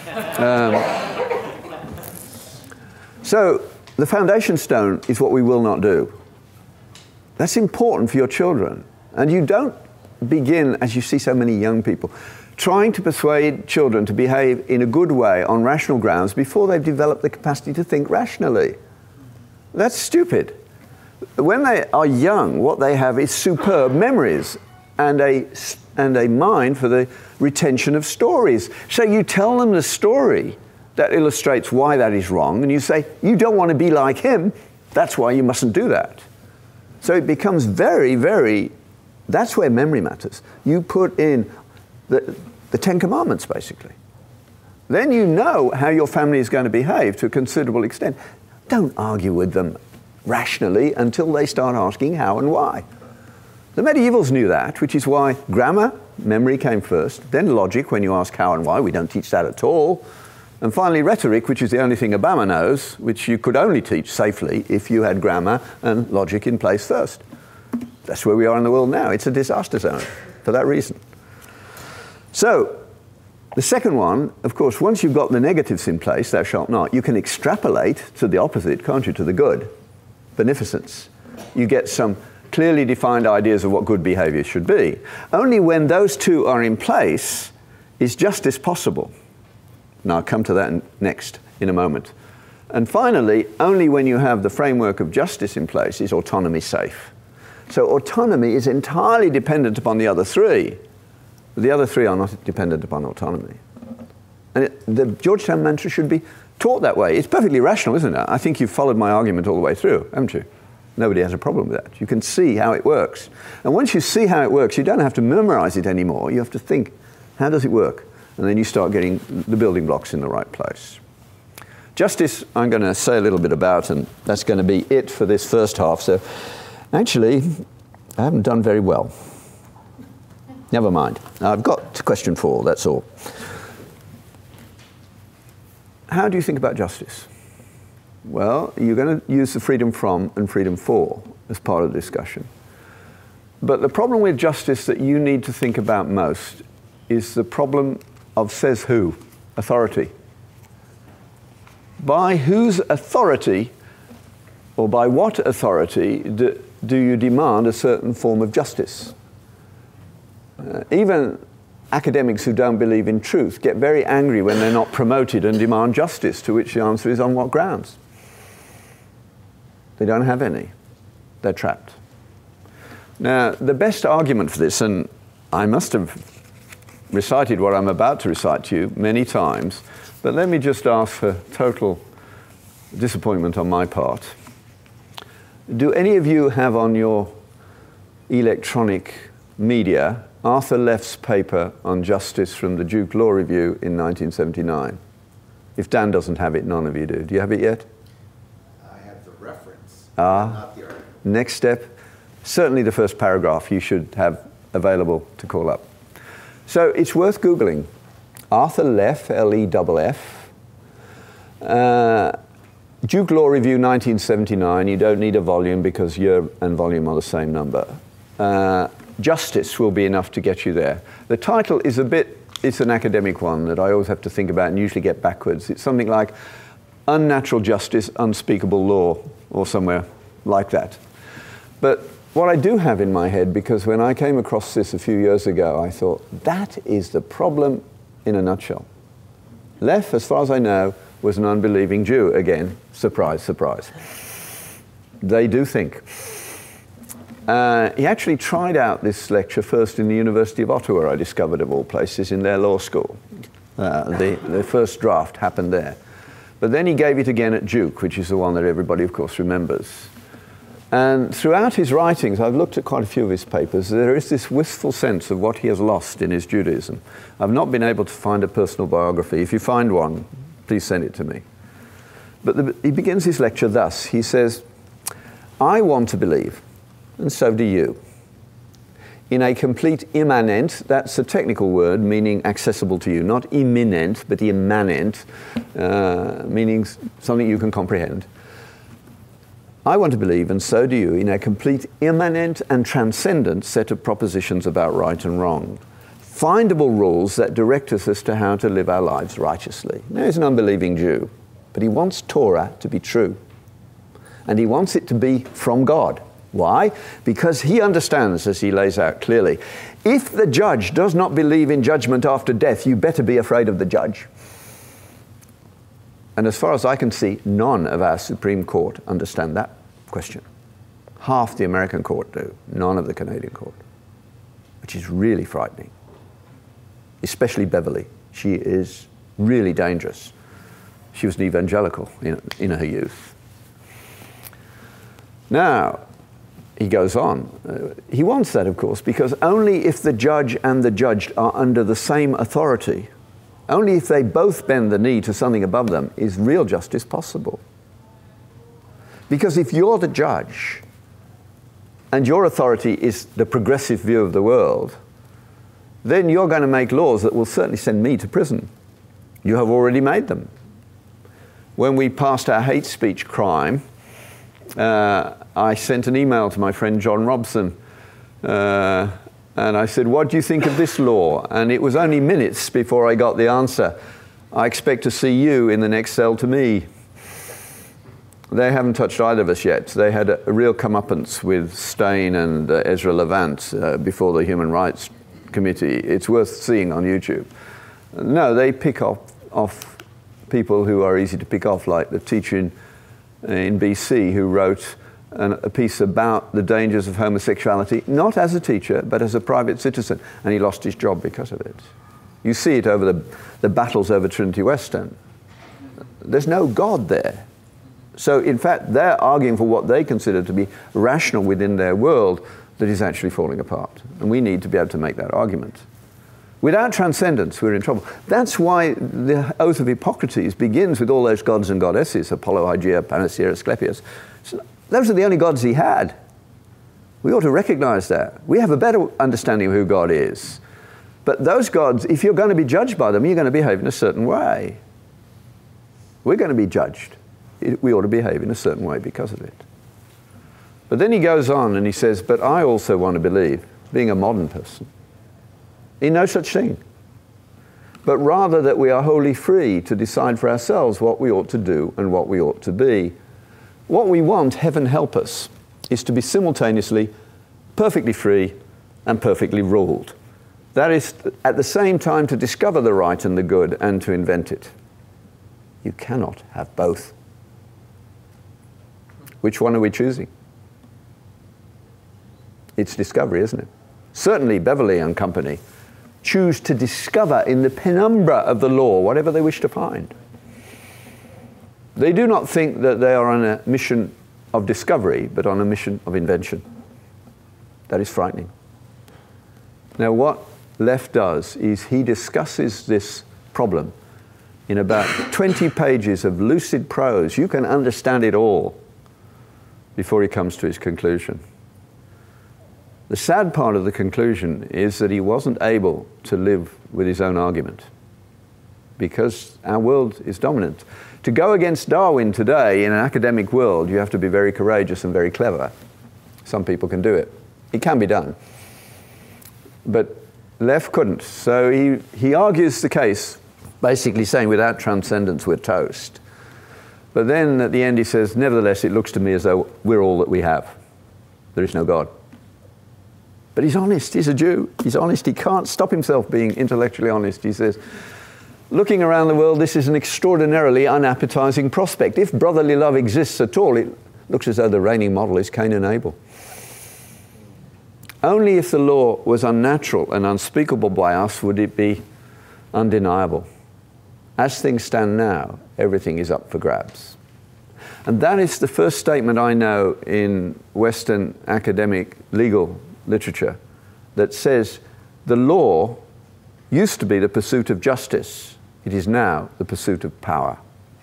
Um, so, the foundation stone is what we will not do. That's important for your children. And you don't begin, as you see so many young people, trying to persuade children to behave in a good way on rational grounds before they've developed the capacity to think rationally. That's stupid. When they are young, what they have is superb memories and a, and a mind for the retention of stories. So you tell them the story that illustrates why that is wrong, and you say, you don't want to be like him, that's why you mustn't do that. So it becomes very, very, that's where memory matters. You put in the, the Ten Commandments, basically. Then you know how your family is going to behave to a considerable extent. Don't argue with them rationally until they start asking how and why. The medievals knew that, which is why grammar, memory came first, then logic when you ask how and why. We don't teach that at all. And finally rhetoric, which is the only thing Obama knows, which you could only teach safely if you had grammar and logic in place first. That's where we are in the world now. It's a disaster zone for that reason. So, the second one, of course, once you've got the negatives in place, thou shalt not, you can extrapolate to the opposite, can't you, to the good. Beneficence. You get some clearly defined ideas of what good behavior should be. Only when those two are in place is justice possible. Now, I'll come to that next in a moment. And finally, only when you have the framework of justice in place is autonomy safe. So autonomy is entirely dependent upon the other three. The other three are not dependent upon autonomy. And it, the Georgetown mantra should be taught that way. It's perfectly rational, isn't it? I think you've followed my argument all the way through, haven't you? Nobody has a problem with that. You can see how it works. And once you see how it works, you don't have to memorize it anymore. You have to think, how does it work? And then you start getting the building blocks in the right place. Justice, I'm going to say a little bit about, and that's going to be it for this first half. So actually, I haven't done very well. Never mind. I've got to question four, that's all. How do you think about justice? Well, you're going to use the freedom from and freedom for as part of the discussion. But the problem with justice that you need to think about most is the problem of says who, authority. By whose authority, or by what authority, do, do you demand a certain form of justice? Uh, even academics who don't believe in truth get very angry when they're not promoted and demand justice, to which the answer is on what grounds? They don't have any. They're trapped. Now, the best argument for this, and I must have recited what I'm about to recite to you many times, but let me just ask for total disappointment on my part. Do any of you have on your electronic media Arthur Leff's paper on justice from the Duke Law Review in nineteen seventy-nine? If Dan doesn't have it, none of you do. Do you have it yet?
I have the reference,
Ah.
not the article.
Next step, certainly the first paragraph you should have available to call up. So it's worth Googling. Arthur Leff, L E F F. Uh, Duke Law Review nineteen seventy-nine. You don't need a volume because year and volume are the same number. Uh, Justice will be enough to get you there. The title is a bit, it's an academic one that I always have to think about and usually get backwards. It's something like Unnatural Justice, Unspeakable Law, or somewhere like that. But what I do have in my head, because when I came across this a few years ago, I thought, that is the problem in a nutshell. Leff, as far as I know, was an unbelieving Jew. Again, surprise, surprise. They do think. Uh, he actually tried out this lecture first in the University of Ottawa, I discovered, of all places, in their law school. Uh, the, the first draft happened there. But then he gave it again at Duke, which is the one that everybody, of course, remembers. And throughout his writings, I've looked at quite a few of his papers, there is this wistful sense of what he has lost in his Judaism. I've not been able to find a personal biography. If you find one, please send it to me. But the, he begins his lecture thus. He says, I want to believe, and so do you, in a complete immanent, that's a technical word meaning accessible to you, not imminent, but immanent, uh, meaning something you can comprehend. I want to believe, and so do you, in a complete immanent and transcendent set of propositions about right and wrong. Findable rules that direct us as to how to live our lives righteously. Now, he's an unbelieving Jew, but he wants Torah to be true. And he wants it to be from God. Why? Because he understands, as he lays out clearly, if the judge does not believe in judgment after death, you better be afraid of the judge. And as far as I can see, none of our Supreme Court understand that question. Half the American court do, none of the Canadian court, which is really frightening, especially Beverly. She is really dangerous. She was an evangelical in, in her youth. Now, he goes on. Uh, he wants that, of course, because only if the judge and the judged are under the same authority, only if they both bend the knee to something above them, is real justice possible. Because if you're the judge, and your authority is the progressive view of the world, then you're going to make laws that will certainly send me to prison. You have already made them. When we passed our hate speech crime, uh, I sent an email to my friend John Robson, uh, and I said, what do you think of this law? And it was only minutes before I got the answer. I expect to see you in the next cell to me. They haven't touched either of us yet. They had a, a real comeuppance with Steyn and uh, Ezra Levant uh, before the Human Rights Committee. It's worth seeing on YouTube. No, they pick off, off people who are easy to pick off, like the teacher in, in B C who wrote an, a piece about the dangers of homosexuality, not as a teacher, but as a private citizen, and he lost his job because of it. You see it over the, the battles over Trinity Western. There's no God there. So, in fact, they're arguing for what they consider to be rational within their world that is actually falling apart. And we need to be able to make that argument. Without transcendence, we're in trouble. That's why the Oath of Hippocrates begins with all those gods and goddesses, Apollo, Hygeia, Panacea, Asclepius. So those are the only gods he had. We ought to recognize that. We have a better understanding of who God is. But those gods, if you're going to be judged by them, you're going to behave in a certain way. We're going to be judged. We ought to behave in a certain way because of it. But then he goes on and he says, but I also want to believe, being a modern person, in no such thing, but rather that we are wholly free to decide for ourselves what we ought to do and what we ought to be. What we want, heaven help us, is to be simultaneously perfectly free and perfectly ruled. That is, at the same time, to discover the right and the good and to invent it. You cannot have both. Which one are we choosing? It's discovery, isn't it? Certainly Beverly and company choose to discover in the penumbra of the law whatever they wish to find. They do not think that they are on a mission of discovery, but on a mission of invention. That is frightening. Now, what Leff does is he discusses this problem in about twenty pages of lucid prose. You can understand it all before he comes to his conclusion. The sad part of the conclusion is that he wasn't able to live with his own argument because our world is dominant. To go against Darwin today in an academic world, you have to be very courageous and very clever. Some people can do it. It can be done. But Leff couldn't. So he, he argues the case, basically saying without transcendence we're toast. But then at the end he says, nevertheless, it looks to me as though we're all that we have. There is no God. But he's honest. He's a Jew. He's honest. He can't stop himself being intellectually honest. He says, looking around the world, this is an extraordinarily unappetizing prospect. If brotherly love exists at all, it looks as though the reigning model is Cain and Abel. Only if the law was unnatural and unspeakable by us would it be undeniable. As things stand now, everything is up for grabs. And that is the first statement I know in Western academic legal literature that says the law used to be the pursuit of justice. It is now the pursuit of power.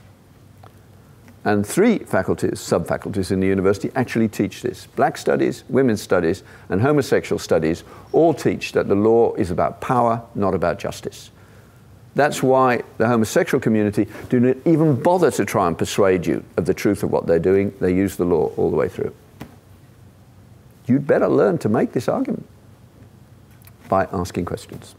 And three faculties, sub-faculties in the university actually teach this. Black studies, women's studies, and homosexual studies all teach that the law is about power, not about justice. That's why the homosexual community do not even bother to try and persuade you of the truth of what they're doing. They use the law all the way through. You'd better learn to make this argument by asking questions.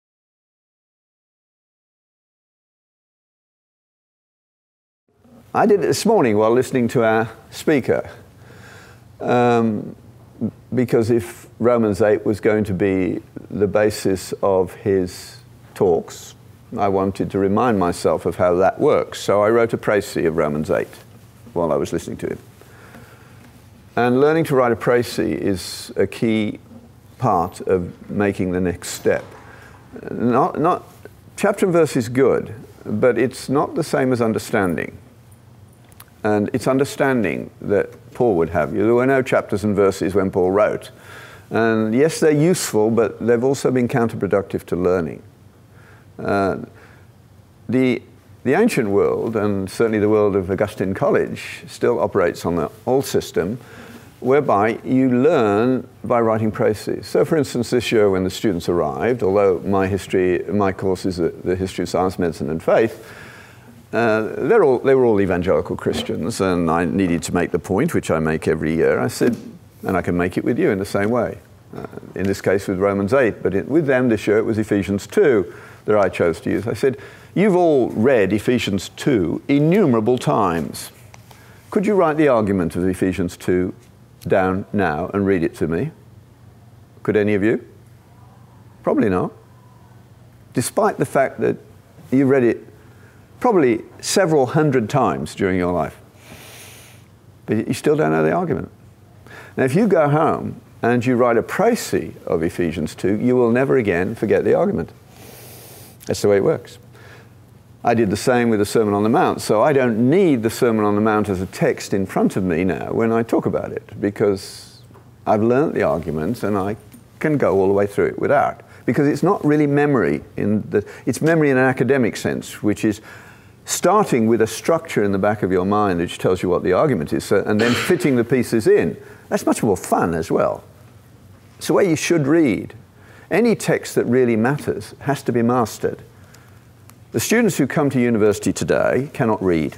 I did it this morning while listening to our speaker, um, because if Romans eight was going to be the basis of his talks, I wanted to remind myself of how that works. So I wrote a précis of Romans eight while I was listening to him. And learning to write a précis is a key part of making the next step. Not, not, chapter and verse is good, but it's not the same as understanding. And it's understanding that Paul would have. There were no chapters and verses when Paul wrote. And yes, they're useful, but they've also been counterproductive to learning. Uh, the, the ancient world, and certainly the world of Augustine College, still operates on the old system, whereby you learn by writing précis. So for instance, this year when the students arrived, although my history, my course is the, the history of science, medicine and faith, uh, they're all, they were all evangelical Christians, and I needed to make the point, which I make every year. I said, and I can make it with you in the same way. Uh, in this case with Romans eight, but it, with them this year it was Ephesians two that I chose to use. I said, you've all read Ephesians two innumerable times. Could you write the argument of Ephesians two down now and read it to me? Could any of you? Probably not. Despite the fact that you read it probably several hundred times during your life. But you still don't know the argument. Now if you go home and you write a précis of Ephesians two, you will never again forget the argument. That's the way it works. I did the same with the Sermon on the Mount, so I don't need the Sermon on the Mount as a text in front of me now when I talk about it, because I've learnt the argument and I can go all the way through it without. Because it's not really memory, in the, it's memory in an academic sense, which is starting with a structure in the back of your mind which tells you what the argument is, so, and then fitting the pieces in. That's much more fun as well. It's the way you should read. Any text that really matters has to be mastered. The students who come to university today cannot read.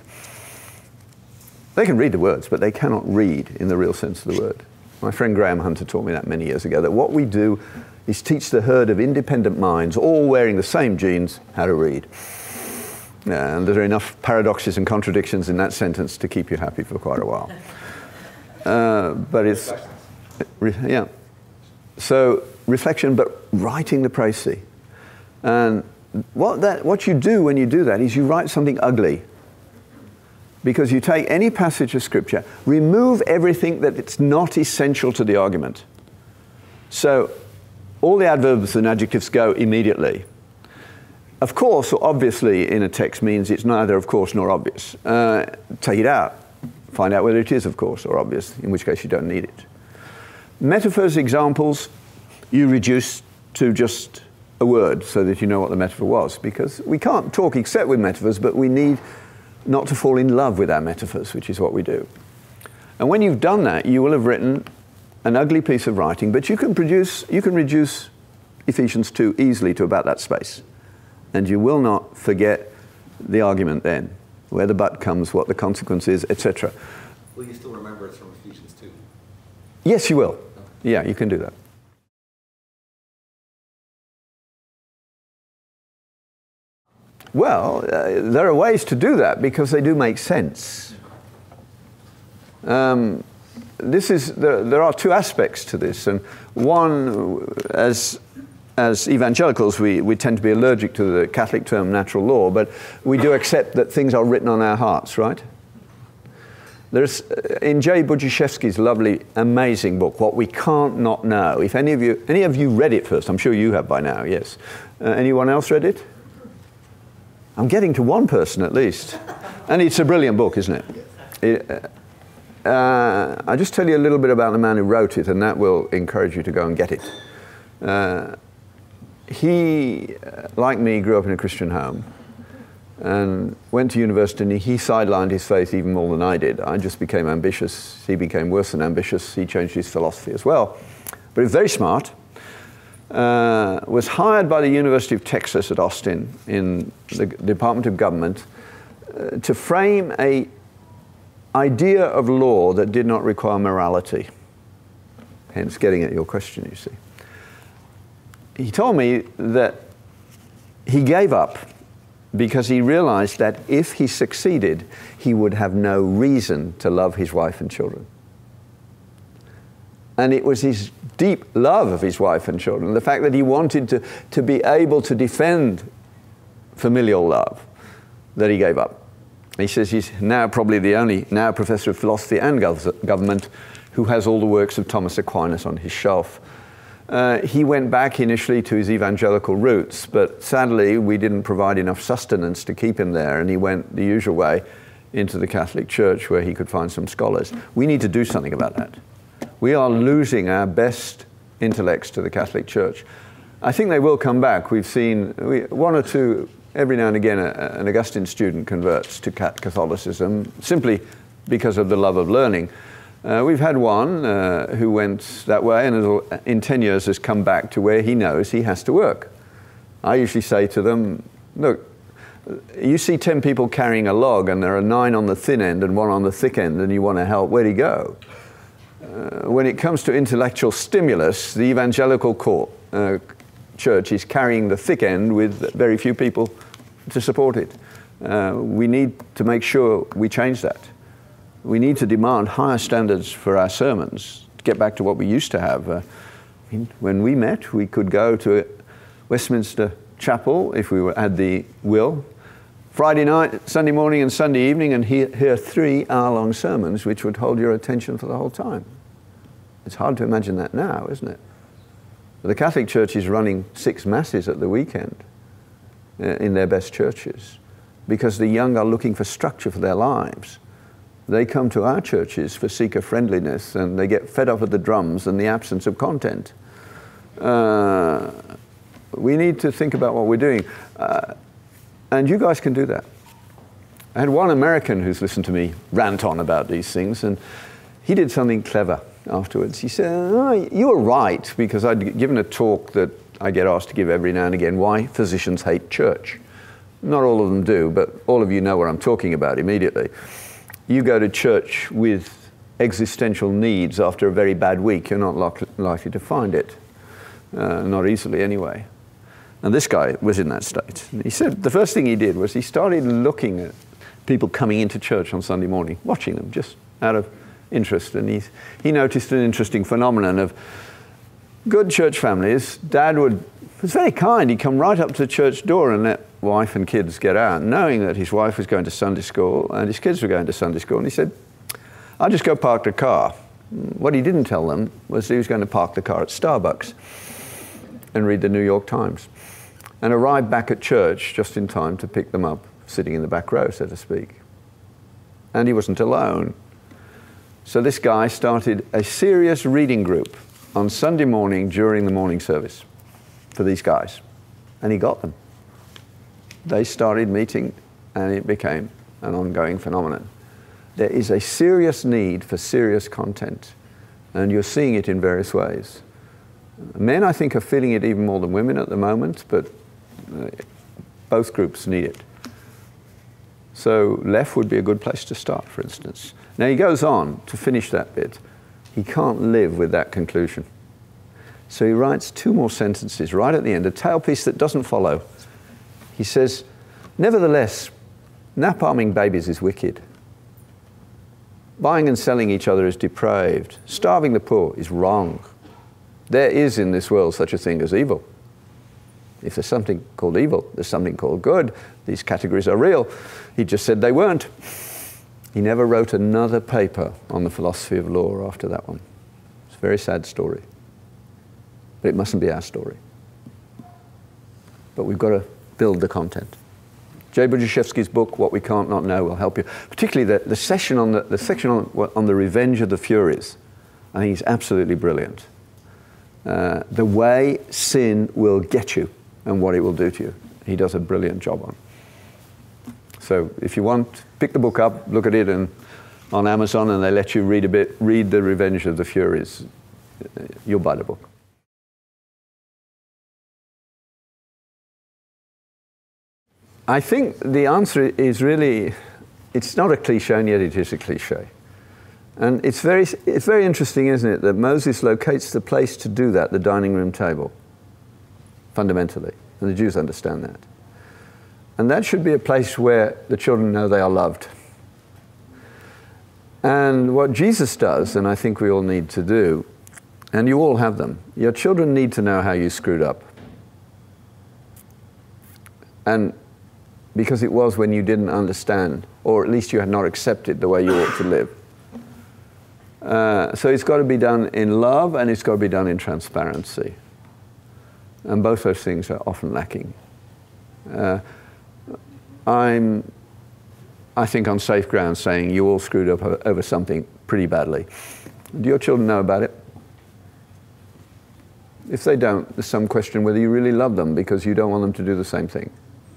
They can read the words, but they cannot read in the real sense of the word. My friend Graham Hunter taught me that many years ago, that what we do is teach the herd of independent minds, all wearing the same genes, how to read. And there are enough paradoxes and contradictions in that sentence to keep you happy for quite a while. Uh, but it's, yeah. So reflection, but writing the précis. And what, that, what you do when you do that is you write something ugly. Because you take any passage of Scripture, remove everything that it's not essential to the argument. So all the adverbs and adjectives go immediately. Of course, or obviously in a text means it's neither of course nor obvious. Uh, take it out. Find out whether it is of course or obvious, in which case you don't need it. Metaphors, examples, you reduce to just a word so that you know what the metaphor was, because we can't talk except with metaphors, but we need not to fall in love with our metaphors, which is what we do. And when you've done that, you will have written an ugly piece of writing, but you can produce, you can reduce Ephesians two easily to about that space. And you will not forget the argument then, where the but comes, what the consequence is, et cetera.
Will you still remember it's from Ephesians two?
Yes, you will. Yeah, you can do that. Well, uh, there are ways to do that because they do make sense. Um, this is there, there are two aspects to this, and one, as as evangelicals, we, we tend to be allergic to the Catholic term natural law, but we do accept that things are written on our hearts, right? There's in Jay Budziszewski's lovely, amazing book, What We Can't Not Know. If any of you any of you read it first, I'm sure you have by now. Yes. Uh, anyone else read it? I'm getting to one person at least. And it's a brilliant book, isn't it? it uh, I'll just tell you a little bit about the man who wrote it, and that will encourage you to go and get it. Uh, he, like me, grew up in a Christian home and went to university, and he sidelined his faith even more than I did. I just became ambitious. He became worse than ambitious. He changed his philosophy as well. But he was very smart. Uh, was hired by the University of Texas at Austin in the Department of Government uh, to frame a idea of law that did not require morality. Hence getting at your question, you see. He told me that he gave up because he realized that if he succeeded, he would have no reason to love his wife and children. And it was his deep love of his wife and children, the fact that he wanted to, to be able to defend familial love, that he gave up. He says he's now probably the only now professor of philosophy and gov- government who has all the works of Thomas Aquinas on his shelf. Uh, he went back initially to his evangelical roots, but sadly we didn't provide enough sustenance to keep him there, and he went the usual way into the Catholic Church where he could find some scholars. We need to do something about that. We are losing our best intellects to the Catholic Church. I think they will come back. We've seen we, one or two, every now and again, a, an Augustine student converts to Catholicism simply because of the love of learning. Uh, we've had one uh, who went that way and in ten years has come back to where he knows he has to work. I usually say to them, look, you see ten people carrying a log and there are nine on the thin end and one on the thick end and you want to help, where do you go? Uh, when it comes to intellectual stimulus, the evangelical court, uh, church is carrying the thick end with very few people to support it. Uh, we need to make sure we change that. We need to demand higher standards for our sermons to get back to what we used to have. Uh, when we met, we could go to Westminster Chapel, if we were, had the will, Friday night, Sunday morning and Sunday evening, and hear, hear three hour-long sermons which would hold your attention for the whole time. It's hard to imagine that now, isn't it? The Catholic Church is running six masses at the weekend uh, in their best churches because the young are looking for structure for their lives. They come to our churches for seeker friendliness and they get fed up with the drums and the absence of content. Uh, we need to think about what we're doing. Uh, and you guys can do that. I had one American who's listened to me rant on about these things, and he did something clever afterwards. He said, oh, you were right, because I'd given a talk that I get asked to give every now and again, why physicians hate church. Not all of them do, but all of you know what I'm talking about immediately. You go to church with existential needs after a very bad week, you're not likely, likely to find it. Uh, not easily anyway. And this guy was in that state. He said the first thing he did was he started looking at people coming into church on Sunday morning, watching them just out of interest. And he, he noticed an interesting phenomenon of good church families. Dad would, was very kind, he'd come right up to the church door and let wife and kids get out, knowing that his wife was going to Sunday school and his kids were going to Sunday school. And he said, I'll just go park the car. What he didn't tell them was he was going to park the car at Starbucks and read the New York Times and arrive back at church just in time to pick them up, sitting in the back row, so to speak. And he wasn't alone. So this guy started a serious reading group on Sunday morning during the morning service for these guys. And he got them. They started meeting and it became an ongoing phenomenon. There is a serious need for serious content, and you're seeing it in various ways. Men, I think, are feeling it even more than women at the moment, but uh, both groups need it. So Leff would be a good place to start, for instance. Now he goes on to finish that bit. He can't live with that conclusion. So he writes two more sentences right at the end, a tailpiece that doesn't follow. He says, nevertheless, napalming babies is wicked. Buying and selling each other is depraved. Starving the poor is wrong. There is in this world such a thing as evil. If there's something called evil, there's something called good. These categories are real. He just said they weren't. He never wrote another paper on the philosophy of law after that one. It's a very sad story. But it mustn't be our story. But we've got to build the content. Jay Budziszewski's book, What We Can't Not Know, will help you. Particularly the, the, session on the, the section on, on the revenge of the Furies. I think is absolutely brilliant. Uh, the way sin will get you and what it will do to you. He does a brilliant job on. So if you want, pick the book up, look at it and on Amazon, and they let you read a bit, read The Revenge of the Furies. You'll buy the book. I think the answer is really, it's not a cliche, and yet it is a cliche. And it's very, it's very interesting, isn't it, that Moses locates the place to do that, the dining room table, fundamentally. And the Jews understand that. And that should be a place where the children know they are loved. And what Jesus does, and I think we all need to do, and you all have them, your children need to know how you screwed up. And because it was when you didn't understand, or at least you had not accepted the way you ought to live. Uh, so it's got to be done in love, and it's got to be done in transparency. And both those things are often lacking. Uh, I'm, I think, on safe ground saying you all screwed up over something pretty badly. Do your children know about it? If they don't, there's some question whether you really love them because you don't want them to do the same thing.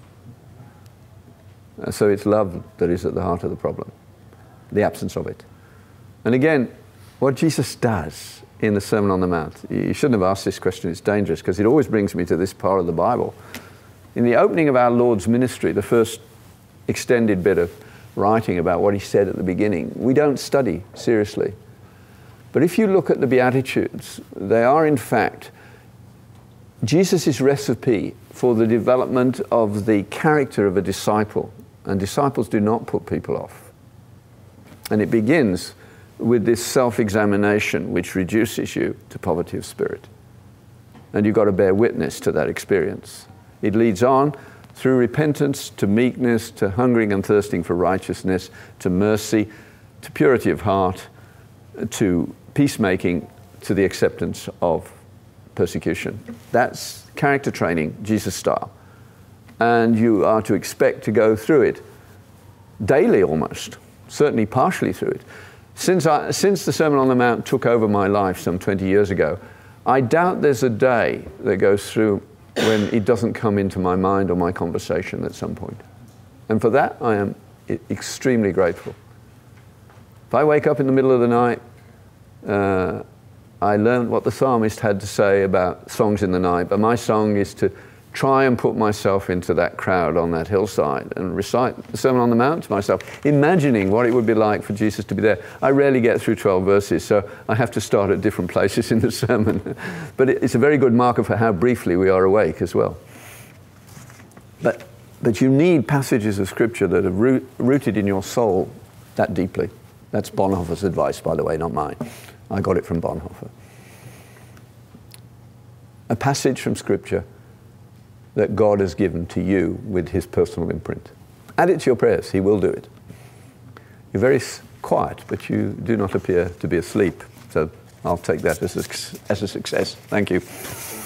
Uh, so it's love that is at the heart of the problem, the absence of it. And again, what Jesus does in the Sermon on the Mount, you shouldn't have asked this question, it's dangerous, because it always brings me to this part of the Bible. In the opening of our Lord's ministry, the first extended bit of writing about what he said at the beginning, we don't study seriously. But if you look at the Beatitudes, they are in fact Jesus' recipe for the development of the character of a disciple. And disciples do not put people off. And it begins with this self-examination which reduces you to poverty of spirit. And you've got to bear witness to that experience. It leads on through repentance to meekness, to hungering and thirsting for righteousness, to mercy, to purity of heart, to peacemaking, to the acceptance of persecution. That's character training, Jesus style. And you are to expect to go through it daily almost, certainly partially through it. Since, I, since the Sermon on the Mount took over my life some twenty years ago, I doubt there's a day that goes through when it doesn't come into my mind or my conversation at some point. And for that, I am extremely grateful. If I wake up in the middle of the night, uh, I learned what the psalmist had to say about songs in the night, but my song is to try and put myself into that crowd on that hillside and recite the Sermon on the Mount to myself, imagining what it would be like for Jesus to be there. I rarely get through twelve verses, so I have to start at different places in the sermon. But it's a very good marker for how briefly we are awake as well. But, but you need passages of Scripture that are root, rooted in your soul that deeply. That's Bonhoeffer's advice, by the way, not mine. I got it from Bonhoeffer. A passage from Scripture that God has given to you with his personal imprint. Add it to your prayers, he will do it. You're very quiet, but you do not appear to be asleep. So I'll take that as a, as a success. Thank you.